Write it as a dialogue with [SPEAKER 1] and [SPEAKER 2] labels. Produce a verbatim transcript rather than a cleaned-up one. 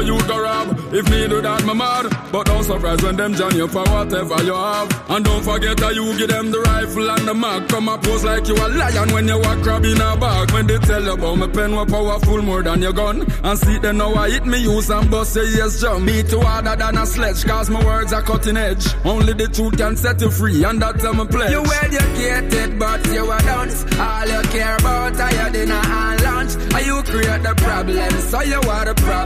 [SPEAKER 1] you go rob. If me do that, my mad. But don't surprise when them join you for whatever you have. And don't forget that you give them the rifle and the mag. Come a pose like you a lion when you a crab in a bag. When they tell you about my pen was powerful more than your gun. And see them now I hit me use and bust say yes jump. Me too harder than a sledge, cause my words are cutting edge. Only the truth can set you free, and that's my pledge. You educated, but you a dunce. All you care about are your dinner and lunch. And you create the problem, so you are the problem.